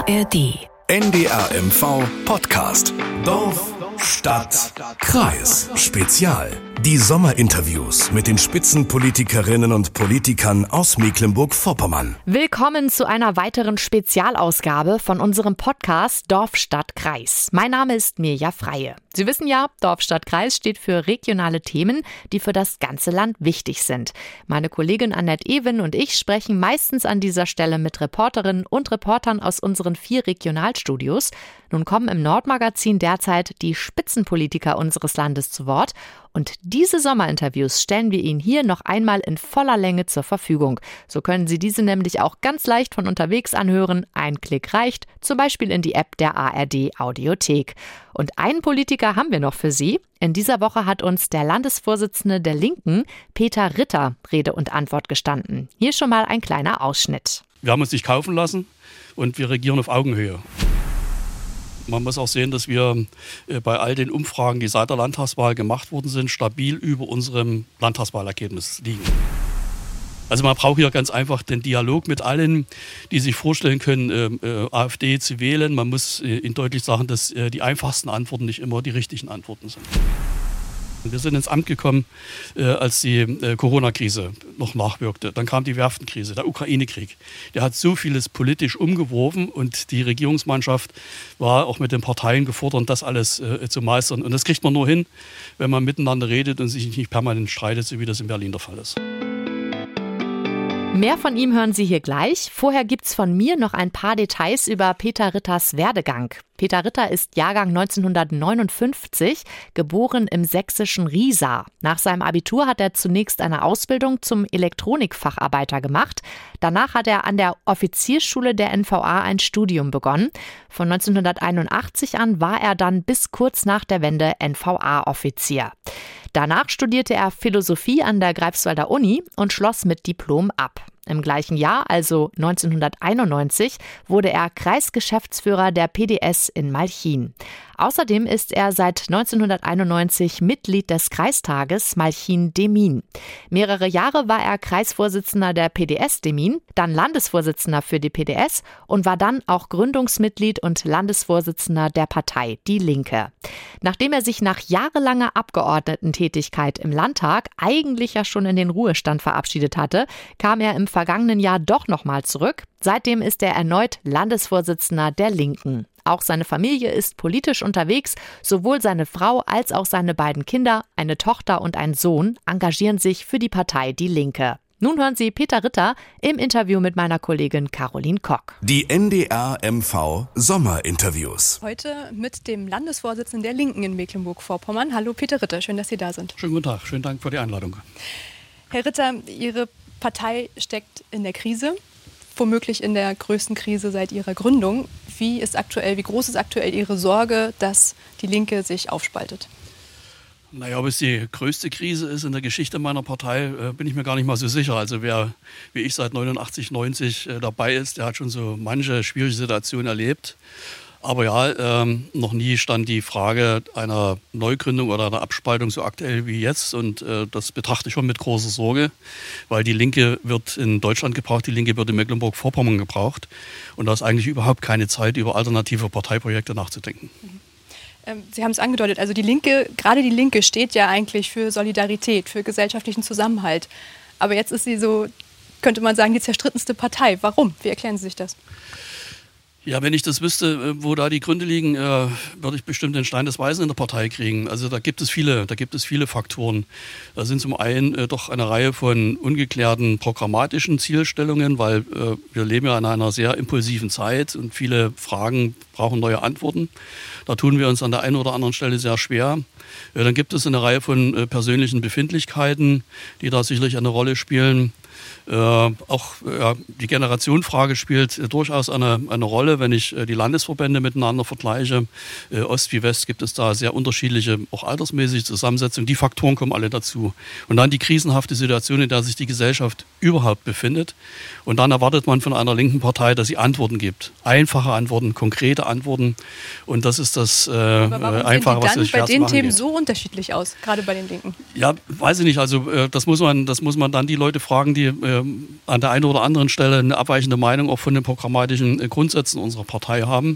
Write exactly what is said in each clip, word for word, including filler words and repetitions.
R D. N D R M V Podcast. Dorf, Stadt, Kreis. Spezial. Die Sommerinterviews mit den Spitzenpolitikerinnen und Politikern aus Mecklenburg-Vorpommern. Willkommen zu einer weiteren Spezialausgabe von unserem Podcast Dorf, Stadt, Kreis. Mein Name ist Mirja Freie. Sie wissen ja, Dorf, Stadt, Kreis steht für regionale Themen, die für das ganze Land wichtig sind. Meine Kollegin Annette Ewin und ich sprechen meistens an dieser Stelle mit Reporterinnen und Reportern aus unseren vier Regionalstudios. Nun kommen im Nordmagazin derzeit die Spitzenpolitiker unseres Landes zu Wort. Und diese Sommerinterviews stellen wir Ihnen hier noch einmal in voller Länge zur Verfügung. So können Sie diese nämlich auch ganz leicht von unterwegs anhören. Ein Klick reicht, zum Beispiel in die App der A R D Audiothek. Und einen Politiker haben wir noch für Sie. In dieser Woche hat uns der Landesvorsitzende der Linken, Peter Ritter, Rede und Antwort gestanden. Hier schon mal ein kleiner Ausschnitt. Wir haben uns nicht kaufen lassen und wir regieren auf Augenhöhe. Man muss auch sehen, dass wir bei all den Umfragen, die seit der Landtagswahl gemacht worden sind, stabil über unserem Landtagswahlergebnis liegen. Also man braucht hier ganz einfach den Dialog mit allen, die sich vorstellen können, äh, AfD zu wählen. Man muss äh, ihnen deutlich sagen, dass äh, die einfachsten Antworten nicht immer die richtigen Antworten sind. Wir sind ins Amt gekommen, äh, als die äh, Corona-Krise noch nachwirkte. Dann kam die Werftenkrise, der Ukraine-Krieg. Der hat so vieles politisch umgeworfen und die Regierungsmannschaft war auch mit den Parteien gefordert, das alles äh, zu meistern. Und das kriegt man nur hin, wenn man miteinander redet und sich nicht permanent streitet, so wie das in Berlin der Fall ist. Mehr von ihm hören Sie hier gleich. Vorher gibt's von mir noch ein paar Details über Peter Ritters Werdegang. Peter Ritter ist Jahrgang neunzehnhundertneunundfünfzig, geboren im sächsischen Riesa. Nach seinem Abitur hat er zunächst eine Ausbildung zum Elektronikfacharbeiter gemacht. Danach hat er an der Offiziersschule der N V A ein Studium begonnen. Von neunzehnhunderteinundachtzig an war er dann bis kurz nach der Wende N V A-Offizier. Danach studierte er Philosophie an der Greifswalder Uni und schloss mit Diplom ab. Im gleichen Jahr, also neunzehnhunderteinundneunzig, wurde er Kreisgeschäftsführer der P D S in Malchin. Außerdem ist er seit neunzehnhunderteinundneunzig Mitglied des Kreistages Malchin-Demmin. Mehrere Jahre war er Kreisvorsitzender der P D S Demmin, dann Landesvorsitzender für die P D S und war dann auch Gründungsmitglied und Landesvorsitzender der Partei Die Linke. Nachdem er sich nach jahrelanger Abgeordnetentätigkeit im Landtag eigentlich ja schon in den Ruhestand verabschiedet hatte, kam er im vergangenen Jahr doch nochmal zurück. Seitdem ist er erneut Landesvorsitzender der Linken. Auch seine Familie ist politisch unterwegs. Sowohl seine Frau als auch seine beiden Kinder, eine Tochter und ein Sohn, engagieren sich für die Partei Die Linke. Nun hören Sie Peter Ritter im Interview mit meiner Kollegin Caroline Kock. Die N D R M V Sommerinterviews. Heute mit dem Landesvorsitzenden der Linken in Mecklenburg-Vorpommern. Hallo Peter Ritter, schön, dass Sie da sind. Schönen guten Tag, schönen Dank für die Einladung. Herr Ritter, Ihre Partei steckt in der Krise, womöglich in der größten Krise seit ihrer Gründung. Wie ist aktuell, wie groß ist aktuell Ihre Sorge, dass die Linke sich aufspaltet? Naja, ob es die größte Krise ist in der Geschichte meiner Partei, äh, bin ich mir gar nicht mal so sicher. Also wer, wie ich, seit neunundachtzig, neunzig äh, dabei ist, der hat schon so manche schwierige Situationen erlebt. Aber ja, ähm, noch nie stand die Frage einer Neugründung oder einer Abspaltung so aktuell wie jetzt. Und äh, das betrachte ich schon mit großer Sorge, weil die Linke wird in Deutschland gebraucht, die Linke wird in Mecklenburg-Vorpommern gebraucht. Und da ist eigentlich überhaupt keine Zeit, über alternative Parteiprojekte nachzudenken. Ähm, Sie haben es angedeutet, also die Linke, gerade die Linke steht ja eigentlich für Solidarität, für gesellschaftlichen Zusammenhalt. Aber jetzt ist sie so, könnte man sagen, die zerstrittenste Partei. Warum? Wie erklären Sie sich das? Ja, wenn ich das wüsste, wo da die Gründe liegen, äh, würde ich bestimmt den Stein des Weisen in der Partei kriegen. Also da gibt es viele, da gibt es viele Faktoren. Da sind zum einen äh, doch eine Reihe von ungeklärten programmatischen Zielstellungen, weil äh, wir leben ja in einer sehr impulsiven Zeit und viele Fragen brauchen neue Antworten. Da tun wir uns an der einen oder anderen Stelle sehr schwer. Äh, dann gibt es eine Reihe von äh, persönlichen Befindlichkeiten, die da sicherlich eine Rolle spielen. Äh, auch ja, die Generationenfrage spielt äh, durchaus eine, eine Rolle, wenn ich äh, die Landesverbände miteinander vergleiche. Äh, Ost wie West gibt es da sehr unterschiedliche, auch altersmäßige Zusammensetzungen. Die Faktoren kommen alle dazu. Und dann die krisenhafte Situation, in der sich die Gesellschaft überhaupt befindet. Und dann erwartet man von einer linken Partei, dass sie Antworten gibt. Einfache Antworten, konkrete Antworten. Und das ist das äh, Einfache, was sich schwer zu machen geht. Bei den Themen so unterschiedlich aus, gerade bei den Linken? Ja, weiß ich nicht. Also äh, das muss man, das muss man dann die Leute fragen, die äh, an der einen oder anderen Stelle eine abweichende Meinung auch von den programmatischen äh, Grundsätzen unserer Partei haben.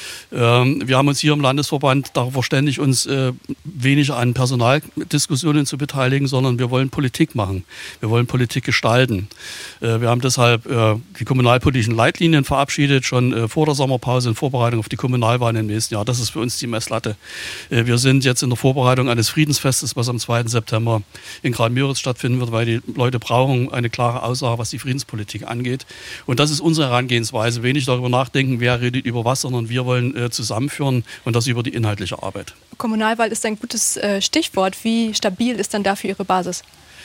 Ähm, wir haben uns hier im Landesverband darauf verständigt, uns äh, weniger an Personaldiskussionen zu beteiligen, sondern wir wollen Politik machen. Wir wollen Politik gestalten. Äh, wir haben deshalb äh, die kommunalpolitischen Leitlinien verabschiedet, schon äh, vor der Sommerpause in Vorbereitung auf die Kommunalwahlen im nächsten Jahr. Das ist für uns die Messlatte. Äh, wir sind jetzt in der Vorbereitung eines Friedensfestes, was am zweiten September in Graal-Müritz stattfinden wird, weil die Leute brauchen eine klare Aussage, was die Friedenspolitik angeht. Und das ist unsere Herangehensweise. Wenig darüber nachdenken, wer redet über was, sondern wir wollen äh, zusammenführen und das über die inhaltliche Arbeit. Kommunalwahl ist ein gutes äh, Stichwort. Wie stabil ist dann dafür Ihre Basis?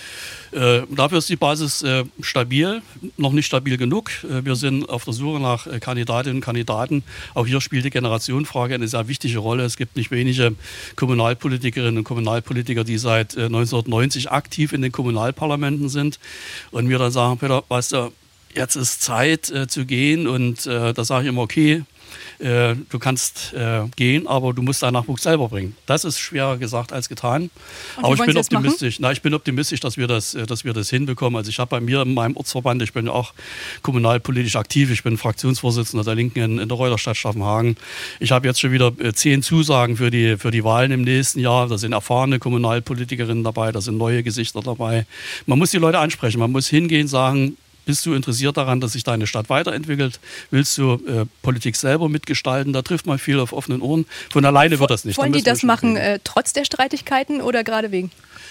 Äh, dafür ist die Basis äh, stabil, noch nicht stabil genug. Äh, wir sind auf der Suche nach äh, Kandidatinnen und Kandidaten. Auch hier spielt die Generationenfrage eine sehr wichtige Rolle. Es gibt nicht wenige Kommunalpolitikerinnen und Kommunalpolitiker, die seit äh, neunzehnhundertneunzig aktiv in den Kommunalparlamenten sind. Und mir dann sagen, Peter, weißt du, jetzt ist Zeit äh, zu gehen. Und äh, da sage ich immer, okay, äh, du kannst äh, gehen, aber du musst deinen Nachwuchs selber bringen. Das ist schwerer gesagt als getan. Und aber wie ich bin wollen Sie das optimistisch. Na, ich bin optimistisch, dass wir das, äh, dass wir das hinbekommen. Also ich habe bei mir in meinem Ortsverband, ich bin ja auch kommunalpolitisch aktiv, ich bin Fraktionsvorsitzender der Linken in, in der Reuterstadt Staffenhagen. Ich habe jetzt schon wieder äh, zehn Zusagen für die, für die Wahlen im nächsten Jahr. Da sind erfahrene Kommunalpolitikerinnen dabei, da sind neue Gesichter dabei. Man muss die Leute ansprechen, man muss hingehen, sagen, bist du interessiert daran, dass sich deine Stadt weiterentwickelt? Willst du äh, Politik selber mitgestalten? Da trifft man viel auf offenen Ohren. Von alleine wird das nicht. Wollen da die das machen äh, trotz der Streitigkeiten oder gerade wegen?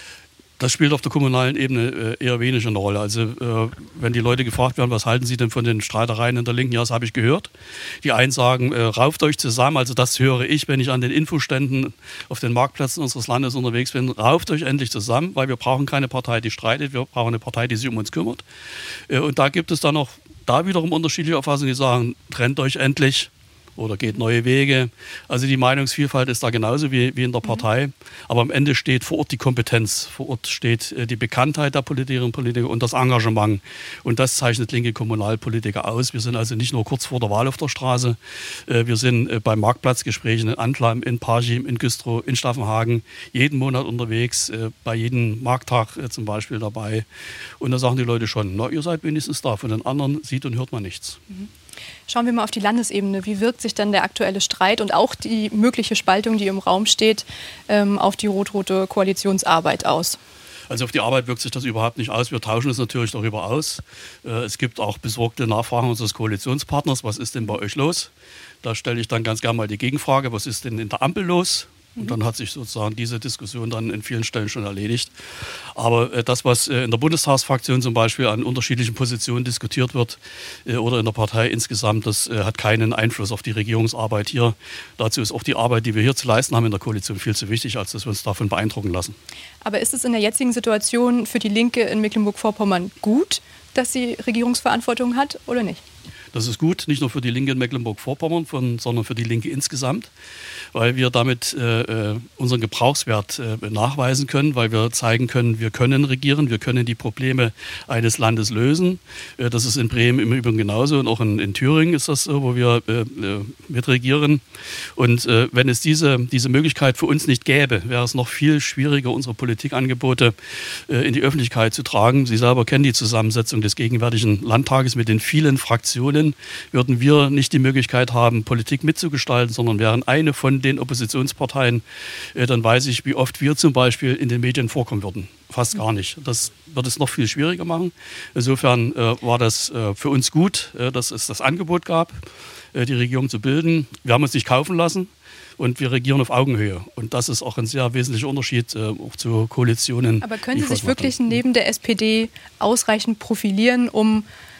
Das spielt auf der kommunalen Ebene äh, eher wenig eine Rolle. Also äh, wenn die Leute gefragt werden, was halten sie denn von den Streitereien in der Linken? Ja, das habe ich gehört. Die einen sagen, äh, rauft euch zusammen. Also das höre ich, wenn ich an den Infoständen auf den Marktplätzen unseres Landes unterwegs bin. Rauft euch endlich zusammen, weil wir brauchen keine Partei, die streitet. Wir brauchen eine Partei, die sich um uns kümmert. Äh, und da gibt es dann noch da wiederum unterschiedliche Auffassungen, die sagen, trennt euch endlich oder geht neue Wege. Also die Meinungsvielfalt ist da genauso wie, wie in der Partei. Aber am Ende steht vor Ort die Kompetenz. Vor Ort steht äh, die Bekanntheit der Politikerinnen und Politiker und das Engagement. Und das zeichnet linke Kommunalpolitiker aus. Wir sind also nicht nur kurz vor der Wahl auf der Straße. Äh, wir sind äh, bei Marktplatzgesprächen in Antlam, in Parchim, in Güstrow, in Staffenhagen jeden Monat unterwegs, äh, bei jedem Markttag äh, zum Beispiel dabei. Und da sagen die Leute schon, na, ihr seid wenigstens da. Von den anderen sieht und hört man nichts. Mhm. Schauen wir mal auf die Landesebene. Wie wirkt sich dann der aktuelle Streit und auch die mögliche Spaltung, die im Raum steht, ähm, auf die rot-rote Koalitionsarbeit aus? Also auf die Arbeit wirkt sich das überhaupt nicht aus. Wir tauschen es natürlich darüber aus. Äh, es gibt auch besorgte Nachfragen unseres Koalitionspartners. Was ist denn bei euch los? Da stelle ich dann ganz gerne mal die Gegenfrage, was ist denn in der Ampel los? Und dann hat sich sozusagen diese Diskussion dann in vielen Stellen schon erledigt. Aber äh, das, was äh, in der Bundestagsfraktion zum Beispiel an unterschiedlichen Positionen diskutiert wird äh, oder in der Partei insgesamt, das äh, hat keinen Einfluss auf die Regierungsarbeit hier. Dazu ist auch die Arbeit, die wir hier zu leisten haben in der Koalition, viel zu wichtig, als dass wir uns davon beeindrucken lassen. Aber ist es in der jetzigen Situation für die Linke in Mecklenburg-Vorpommern gut, dass sie Regierungsverantwortung hat oder nicht? Das ist gut, nicht nur für die Linke in Mecklenburg-Vorpommern, von, sondern für die Linke insgesamt, weil wir damit äh, unseren Gebrauchswert äh, nachweisen können, weil wir zeigen können, wir können regieren, wir können die Probleme eines Landes lösen. Äh, das ist in Bremen im Übrigen genauso und auch in, in Thüringen ist das so, wo wir äh, mitregieren. Und äh, wenn es diese, diese Möglichkeit für uns nicht gäbe, wäre es noch viel schwieriger, unsere Politikangebote äh, in die Öffentlichkeit zu tragen. Sie selber kennen die Zusammensetzung des gegenwärtigen Landtages mit den vielen Fraktionen. Würden wir nicht die Möglichkeit haben, Politik mitzugestalten, sondern wären eine von den Oppositionsparteien, äh, dann weiß ich, wie oft wir zum Beispiel in den Medien vorkommen würden. Fast gar nicht. Das wird es noch viel schwieriger machen. Insofern äh, war das äh, für uns gut, äh, dass es das Angebot gab, äh, die Regierung zu bilden. Wir haben uns nicht kaufen lassen und wir regieren auf Augenhöhe. Und das ist auch ein sehr wesentlicher Unterschied äh, auch zu Koalitionen. Aber können Sie sich wirklich neben der S P D ausreichend profilieren, um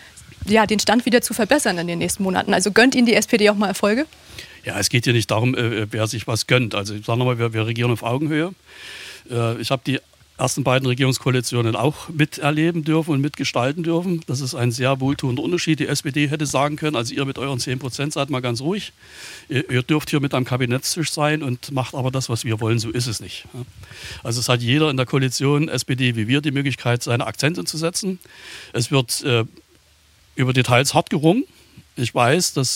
ja, den Stand wieder zu verbessern in den nächsten Monaten? Also gönnt Ihnen die S P D auch mal Erfolge? Ja, es geht hier nicht darum, äh, wer sich was gönnt. Also ich sage nochmal, wir, wir regieren auf Augenhöhe. Äh, ich habe die ersten beiden Regierungskoalitionen auch miterleben dürfen und mitgestalten dürfen. Das ist ein sehr wohltuender Unterschied. Die S P D hätte sagen können, also ihr mit euren zehn Prozent seid mal ganz ruhig. Ihr, ihr dürft hier mit am Kabinettstisch sein und macht aber das, was wir wollen. So ist es nicht. Also es hat jeder in der Koalition, S P D wie wir, die Möglichkeit, seine Akzente zu setzen. Es wird äh, über Details hart gerungen. Ich weiß, dass äh,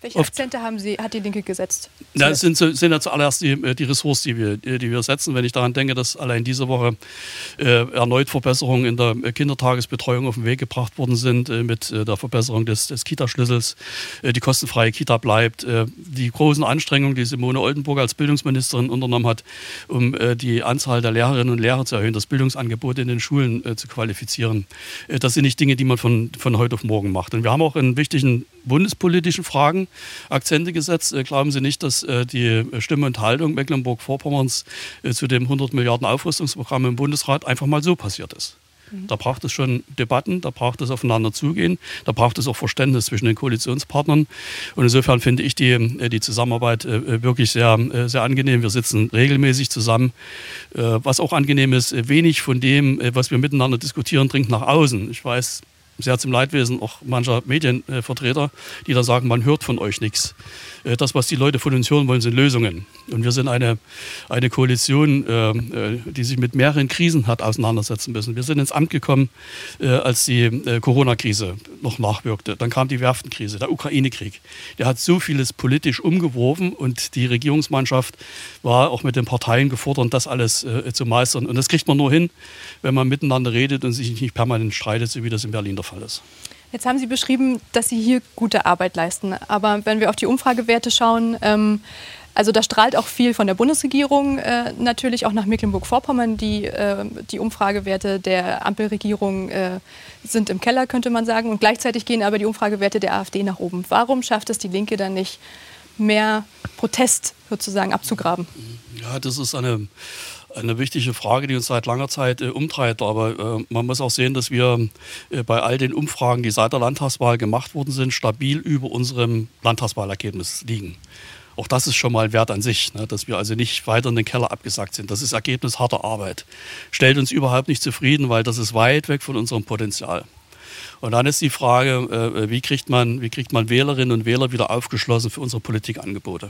Welche Akzente haben Sie, hat die Linke gesetzt? Ja, es sind, sind ja zuallererst die, die Ressorts, die wir, die wir setzen. Wenn ich daran denke, dass allein diese Woche äh, erneut Verbesserungen in der Kindertagesbetreuung auf den Weg gebracht worden sind, äh, mit äh, der Verbesserung des, des Kita-Schlüssels, äh, die kostenfreie Kita bleibt, äh, die großen Anstrengungen, die Simone Oldenburg als Bildungsministerin unternommen hat, um äh, die Anzahl der Lehrerinnen und Lehrer zu erhöhen, das Bildungsangebot in den Schulen äh, zu qualifizieren. Äh, das sind nicht Dinge, die man von, von heute auf morgen macht. Und wir haben auch in wichtigen bundespolitischen Fragen Akzente gesetzt. Äh, glauben Sie nicht, dass äh, die Stimme und Haltung Mecklenburg-Vorpommerns äh, zu dem hundert Milliarden Aufrüstungsprogramm im Bundesrat einfach mal so passiert ist? Mhm. Da braucht es schon Debatten, da braucht es aufeinander zugehen, da braucht es auch Verständnis zwischen den Koalitionspartnern. Und insofern finde ich die, äh, die Zusammenarbeit äh, wirklich sehr, äh, sehr angenehm. Wir sitzen regelmäßig zusammen. Äh, was auch angenehm ist, äh, wenig von dem, äh, was wir miteinander diskutieren, dringt nach außen. Ich weiß, sehr zum Leidwesen auch mancher Medienvertreter, die da sagen, man hört von euch nichts. Das, was die Leute von uns hören wollen, sind Lösungen. Und wir sind eine, eine Koalition, die sich mit mehreren Krisen hat auseinandersetzen müssen. Wir sind ins Amt gekommen, als die Corona-Krise noch nachwirkte. Dann kam die Werftenkrise, der Ukraine-Krieg. Der hat so vieles politisch umgeworfen und die Regierungsmannschaft war auch mit den Parteien gefordert, das alles zu meistern. Und das kriegt man nur hin, wenn man miteinander redet und sich nicht permanent streitet, so wie das in Berlin der Fall ist. Jetzt haben Sie beschrieben, dass Sie hier gute Arbeit leisten. Aber wenn wir auf die Umfragewerte schauen, ähm, also da strahlt auch viel von der Bundesregierung äh, natürlich auch nach Mecklenburg-Vorpommern. Die, äh, die Umfragewerte der Ampelregierung äh, sind im Keller, könnte man sagen. Und gleichzeitig gehen aber die Umfragewerte der AfD nach oben. Warum schafft es die Linke dann nicht, mehr Protest sozusagen abzugraben? Ja, das ist eine... Eine wichtige Frage, die uns seit langer Zeit äh, umtreibt. Aber äh, man muss auch sehen, dass wir äh, bei all den Umfragen, die seit der Landtagswahl gemacht worden sind, stabil über unserem Landtagswahlergebnis liegen. Auch das ist schon mal Wert an sich, ne, dass wir also nicht weiter in den Keller abgesackt sind. Das ist Ergebnis harter Arbeit. Stellt uns überhaupt nicht zufrieden, weil das ist weit weg von unserem Potenzial. Und dann ist die Frage, äh, wie kriegt man, wie kriegt man Wählerinnen und Wähler wieder aufgeschlossen für unsere Politikangebote?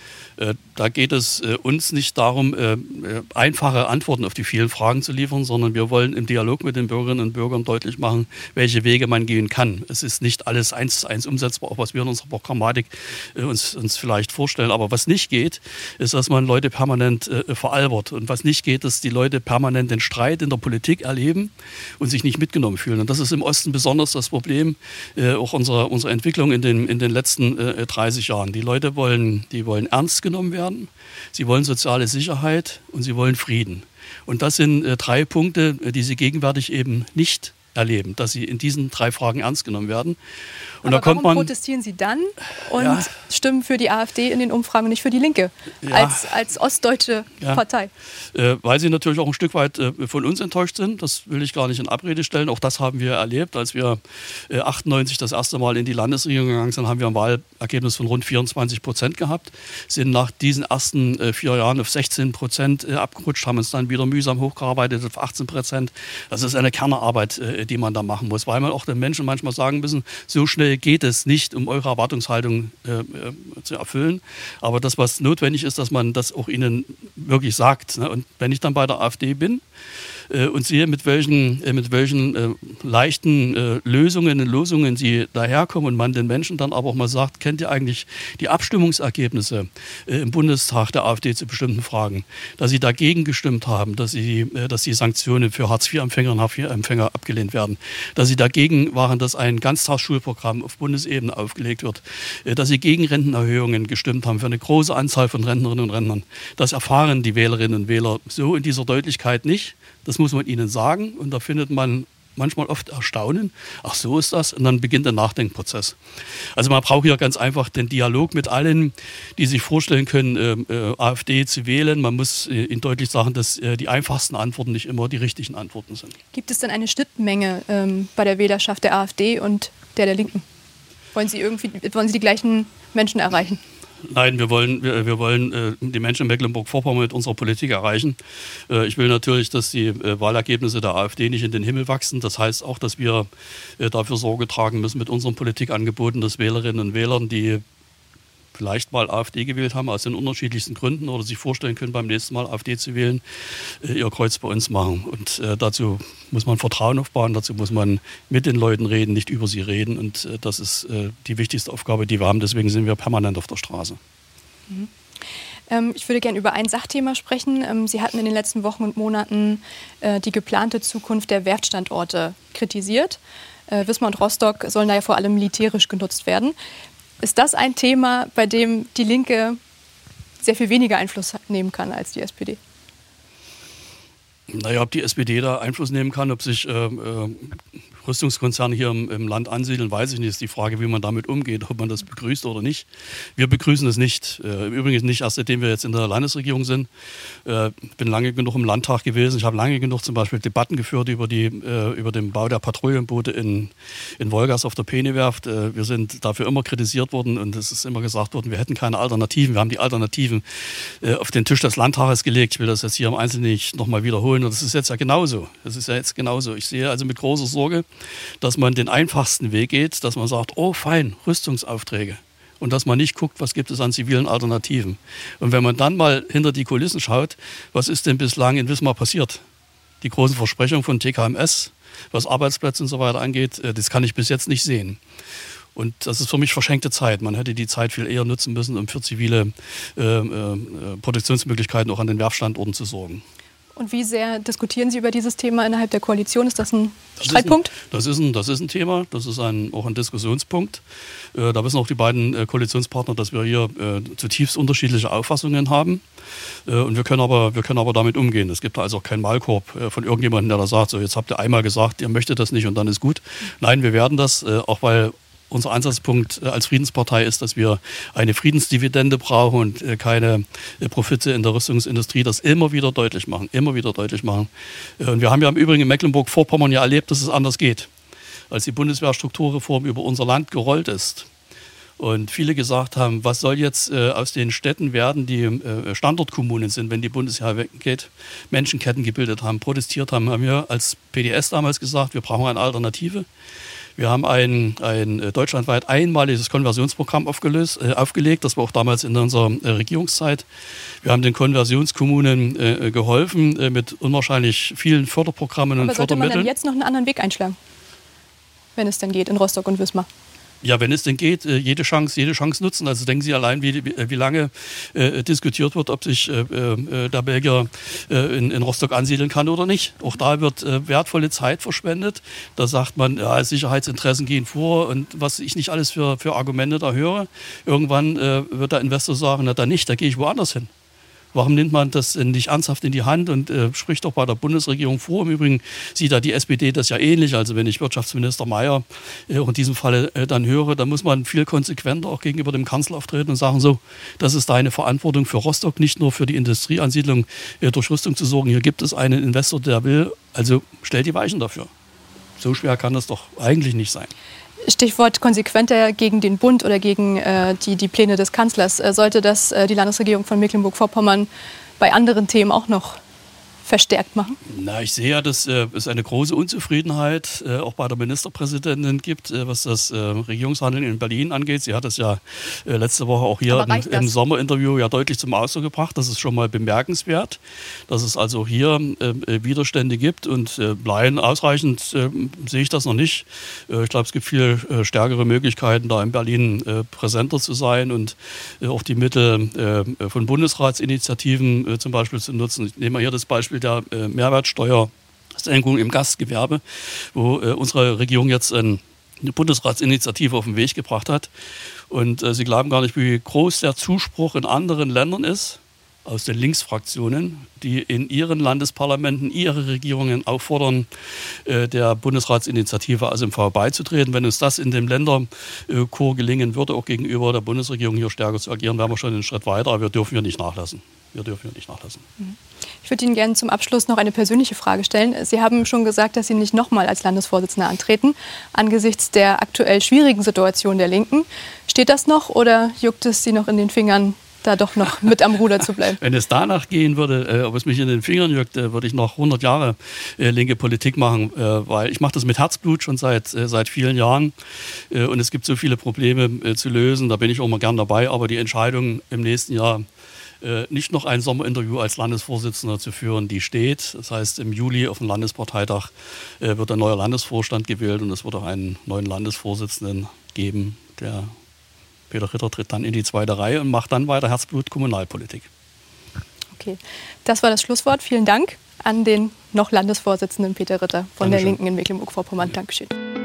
Da geht es uns nicht darum, einfache Antworten auf die vielen Fragen zu liefern, sondern wir wollen im Dialog mit den Bürgerinnen und Bürgern deutlich machen, welche Wege man gehen kann. Es ist nicht alles eins zu eins umsetzbar, auch was wir in unserer Programmatik uns, uns vielleicht vorstellen. Aber was nicht geht, ist, dass man Leute permanent veralbert. Und was nicht geht, dass die Leute permanent den Streit in der Politik erleben und sich nicht mitgenommen fühlen. Und das ist im Osten besonders das Problem auch unserer, unserer Entwicklung in den, in den letzten dreißig Jahren. Die Leute wollen, die wollen ernst genommen werden. Sie wollen soziale Sicherheit und sie wollen Frieden. Und das sind äh, drei Punkte, die sie gegenwärtig eben nicht erleben, dass sie in diesen drei Fragen ernst genommen werden. Und aber da kommt warum man, protestieren Sie dann und ja. stimmen für die AfD in den Umfragen und nicht für die Linke ja. als, als ostdeutsche ja. Partei? Äh, weil sie natürlich auch ein Stück weit äh, von uns enttäuscht sind. Das will ich gar nicht in Abrede stellen. Auch das haben wir erlebt. Als wir äh, achtundneunzig das erste Mal in die Landesregierung gegangen sind, haben wir ein Wahlergebnis von rund vierundzwanzig Prozent gehabt. Sind nach diesen ersten äh, vier Jahren auf sechzehn Prozent äh, abgerutscht, haben uns dann wieder mühsam hochgearbeitet auf achtzehn Prozent. Das ist eine Kernarbeit, äh, die man da machen muss, weil man auch den Menschen manchmal sagen müssen, so schnell geht es nicht, um eure Erwartungshaltung äh, äh, zu erfüllen. Aber das, was notwendig ist, dass man das auch ihnen wirklich sagt. Ne? Und wenn ich dann bei der AfD bin äh, und sehe, mit welchen, äh, mit welchen äh, leichten äh, Lösungen und Losungen sie daherkommen und man den Menschen dann aber auch mal sagt, kennt ihr eigentlich die Abstimmungsergebnisse äh, im Bundestag der AfD zu bestimmten Fragen, dass sie dagegen gestimmt haben, dass, sie, äh, dass die Sanktionen für Hartz-vier-Empfängerinnen und Hartz-vier-Empfänger abgelehnt werden, dass sie dagegen waren, dass ein Ganztagsschulprogramm auf Bundesebene aufgelegt wird, dass sie gegen Rentenerhöhungen gestimmt haben für eine große Anzahl von Rentnerinnen und Rentnern. Das erfahren die Wählerinnen und Wähler so in dieser Deutlichkeit nicht. Das muss man ihnen sagen und da findet man manchmal oft Erstaunen. Ach, so ist das. Und dann beginnt der Nachdenkprozess. Also man braucht hier ganz einfach den Dialog mit allen, die sich vorstellen können, äh, AfD zu wählen. Man muss äh, ihnen deutlich sagen, dass äh, die einfachsten Antworten nicht immer die richtigen Antworten sind. Gibt es denn eine Schnittmenge ähm, bei der Wählerschaft der AfD und der der Linken? Wollen Sie irgendwie, wollen Sie die gleichen Menschen erreichen? Nein, wir wollen, wir, wir wollen äh, die Menschen in Mecklenburg-Vorpommern mit unserer Politik erreichen. Äh, ich will natürlich, dass die äh, Wahlergebnisse der AfD nicht in den Himmel wachsen. Das heißt auch, dass wir äh, dafür Sorge tragen müssen mit unseren Politikangeboten, dass Wählerinnen und Wählern, die vielleicht mal AfD gewählt haben, aus den unterschiedlichsten Gründen oder sich vorstellen können, beim nächsten Mal AfD zu wählen, äh, ihr Kreuz bei uns machen. Und äh, dazu muss man Vertrauen aufbauen, dazu muss man mit den Leuten reden, nicht über sie reden. Und äh, das ist äh, die wichtigste Aufgabe, die wir haben. Deswegen sind wir permanent auf der Straße. Mhm. Ähm, ich würde gerne über ein Sachthema sprechen. Ähm, Sie hatten in den letzten Wochen und Monaten äh, die geplante Zukunft der Werftstandorte kritisiert. Äh, Wismar und Rostock sollen da ja vor allem militärisch genutzt werden. Ist das ein Thema, bei dem die Linke sehr viel weniger Einfluss nehmen kann als die S P D? Naja, ob die S P D da Einfluss nehmen kann, ob sich äh, äh, Rüstungskonzerne hier im, im Land ansiedeln, weiß ich nicht. Ist die Frage, wie man damit umgeht, ob man das begrüßt oder nicht. Wir begrüßen es nicht. Äh, Im Übrigen nicht erst, seitdem wir jetzt in der Landesregierung sind. Ich äh, bin lange genug im Landtag gewesen. Ich habe lange genug zum Beispiel Debatten geführt über, die, äh, über den Bau der Patrouillenboote in, in Wolgast auf der Peene-Werft. Äh, wir sind dafür immer kritisiert worden und es ist immer gesagt worden, wir hätten keine Alternativen. Wir haben die Alternativen äh, auf den Tisch des Landtages gelegt. Ich will das jetzt hier im Einzelnen nicht nochmal wiederholen. Und das ist jetzt ja genauso. Das ist ja jetzt genauso. Ich sehe also mit großer Sorge, dass man den einfachsten Weg geht, dass man sagt, oh fein, Rüstungsaufträge. Und dass man nicht guckt, was gibt es an zivilen Alternativen. Und wenn man dann mal hinter die Kulissen schaut, was ist denn bislang in Wismar passiert? Die großen Versprechungen von T K M S, was Arbeitsplätze und so weiter angeht, das kann ich bis jetzt nicht sehen. Und das ist für mich verschenkte Zeit. Man hätte die Zeit viel eher nutzen müssen, um für zivile äh, äh, Produktionsmöglichkeiten auch an den Werftstandorten zu sorgen. Und wie sehr diskutieren Sie über dieses Thema innerhalb der Koalition? Ist das ein das Streitpunkt? Ist ein, das, ist ein, das ist ein Thema, das ist ein, auch ein Diskussionspunkt. Äh, da wissen auch die beiden äh, Koalitionspartner, dass wir hier äh, zutiefst unterschiedliche Auffassungen haben. Äh, und wir können, aber, wir können aber damit umgehen. Es gibt da also auch keinen Maulkorb äh, von irgendjemandem, der da sagt, so jetzt habt ihr einmal gesagt, ihr möchtet das nicht und dann ist gut. Nein, wir werden das, äh, auch weil unser Ansatzpunkt als Friedenspartei ist, dass wir eine Friedensdividende brauchen und keine Profite in der Rüstungsindustrie. Das immer wieder deutlich machen, immer wieder deutlich machen. Und wir haben ja im Übrigen in Mecklenburg-Vorpommern ja erlebt, dass es anders geht. Als die Bundeswehrstrukturreform über unser Land gerollt ist und viele gesagt haben, was soll jetzt aus den Städten werden, die Standortkommunen sind, wenn die Bundeswehr weggeht, Menschenketten gebildet haben, protestiert haben, haben wir als P D S damals gesagt, wir brauchen eine Alternative. Wir haben ein, ein deutschlandweit einmaliges Konversionsprogramm aufgelöst, äh, aufgelegt. Das war auch damals in unserer äh, Regierungszeit. Wir haben den Konversionskommunen äh, geholfen äh, mit unwahrscheinlich vielen Förderprogrammen Aber und Fördermitteln. Aber sollte man dann jetzt noch einen anderen Weg einschlagen, wenn es denn geht, in Rostock und Wismar? Ja, wenn es denn geht, jede Chance, jede Chance nutzen. Also denken Sie allein, wie, wie lange äh, diskutiert wird, ob sich äh, äh, der Belgier äh, in, in Rostock ansiedeln kann oder nicht. Auch da wird äh, wertvolle Zeit verschwendet. Da sagt man, ja, Sicherheitsinteressen gehen vor und was ich nicht alles für, für Argumente da höre. Irgendwann äh, wird der Investor sagen, na dann nicht, da gehe ich woanders hin. Warum nimmt man das nicht ernsthaft in die Hand und äh, spricht doch bei der Bundesregierung vor? Im Übrigen sieht da die S P D das ja ähnlich. Also wenn ich Wirtschaftsminister Mayer äh, auch in diesem Falle äh, dann höre, dann muss man viel konsequenter auch gegenüber dem Kanzler auftreten und sagen, so, das ist deine Verantwortung für Rostock, nicht nur für die Industrieansiedlung äh, durch Rüstung zu sorgen. Hier gibt es einen Investor, der will, also stell die Weichen dafür. So schwer kann das doch eigentlich nicht sein. Stichwort konsequenter gegen den Bund oder gegen äh, die, die Pläne des Kanzlers. Äh, sollte das äh, die Landesregierung von Mecklenburg-Vorpommern bei anderen Themen auch noch verstärkt machen? Na, ich sehe ja, dass äh, es eine große Unzufriedenheit äh, auch bei der Ministerpräsidentin gibt, äh, was das äh, Regierungshandeln in Berlin angeht. Sie hat es ja äh, letzte Woche auch hier im, im Sommerinterview ja deutlich zum Ausdruck gebracht. Das ist schon mal bemerkenswert, dass es also hier äh, Widerstände gibt und äh, Laien ausreichend äh, sehe ich das noch nicht. Äh, ich glaube, es gibt viel äh, stärkere Möglichkeiten, da in Berlin äh, präsenter zu sein und äh, auch die Mittel äh, von Bundesratsinitiativen äh, zum Beispiel zu nutzen. Ich nehme mal hier das Beispiel der äh, Mehrwertsteuersenkung im Gastgewerbe, wo äh, unsere Regierung jetzt ein, eine Bundesratsinitiative auf den Weg gebracht hat. Und äh, Sie glauben gar nicht, wie groß der Zuspruch in anderen Ländern ist, aus den Linksfraktionen, die in ihren Landesparlamenten ihre Regierungen auffordern, äh, der Bundesratsinitiative A S M V beizutreten. Wenn uns das in dem Länderchor gelingen würde, auch gegenüber der Bundesregierung hier stärker zu agieren, wären wir schon einen Schritt weiter, aber wir dürfen hier nicht nachlassen. Wir dürfen hier nicht nachlassen. Ich würde Ihnen gerne zum Abschluss noch eine persönliche Frage stellen. Sie haben schon gesagt, dass Sie nicht nochmal als Landesvorsitzender antreten, angesichts der aktuell schwierigen Situation der Linken. Steht das noch oder juckt es Sie noch in den Fingern, da doch noch mit am Ruder zu bleiben. Wenn es danach gehen würde, äh, ob es mich in den Fingern juckt, äh, würde ich noch hundert Jahre äh, linke Politik machen, äh, weil ich mache das mit Herzblut schon seit, äh, seit vielen Jahren äh, und es gibt so viele Probleme äh, zu lösen, da bin ich auch mal gern dabei, aber die Entscheidung im nächsten Jahr äh, nicht noch ein Sommerinterview als Landesvorsitzender zu führen, die steht. Das heißt, im Juli auf dem Landesparteitag äh, wird ein neuer Landesvorstand gewählt und es wird auch einen neuen Landesvorsitzenden geben, der Peter Ritter tritt dann in die zweite Reihe und macht dann weiter Herzblut Kommunalpolitik. Okay, das war das Schlusswort. Vielen Dank an den noch Landesvorsitzenden Peter Ritter von Dankeschön. Der Linken in Mecklenburg-Vorpommern. Dankeschön.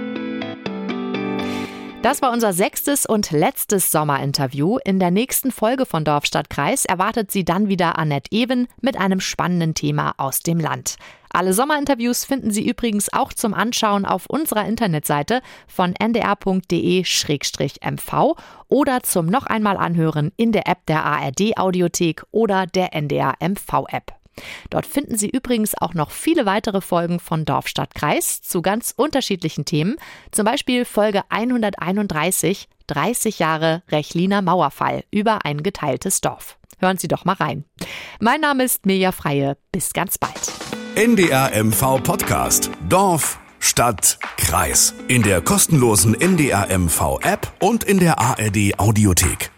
Das war unser sechstes und letztes Sommerinterview. In der nächsten Folge von Dorf, Stadt, Kreis erwartet Sie dann wieder Annette Ewen mit einem spannenden Thema aus dem Land. Alle Sommerinterviews finden Sie übrigens auch zum Anschauen auf unserer Internetseite von n d r punkt d e slash m v oder zum noch einmal anhören in der App der A R D-Audiothek oder der N D R M V-App. Dort finden Sie übrigens auch noch viele weitere Folgen von Dorf, Stadt, Kreis zu ganz unterschiedlichen Themen, zum Beispiel Folge hunderteinunddreißig, dreißig Jahre Rechliner Mauerfall über ein geteiltes Dorf. Hören Sie doch mal rein. Mein Name ist Mirja Freie. Bis ganz bald. N D R M V Podcast. Dorf, Stadt, Kreis. In der kostenlosen N D R M V App und in der A R D Audiothek.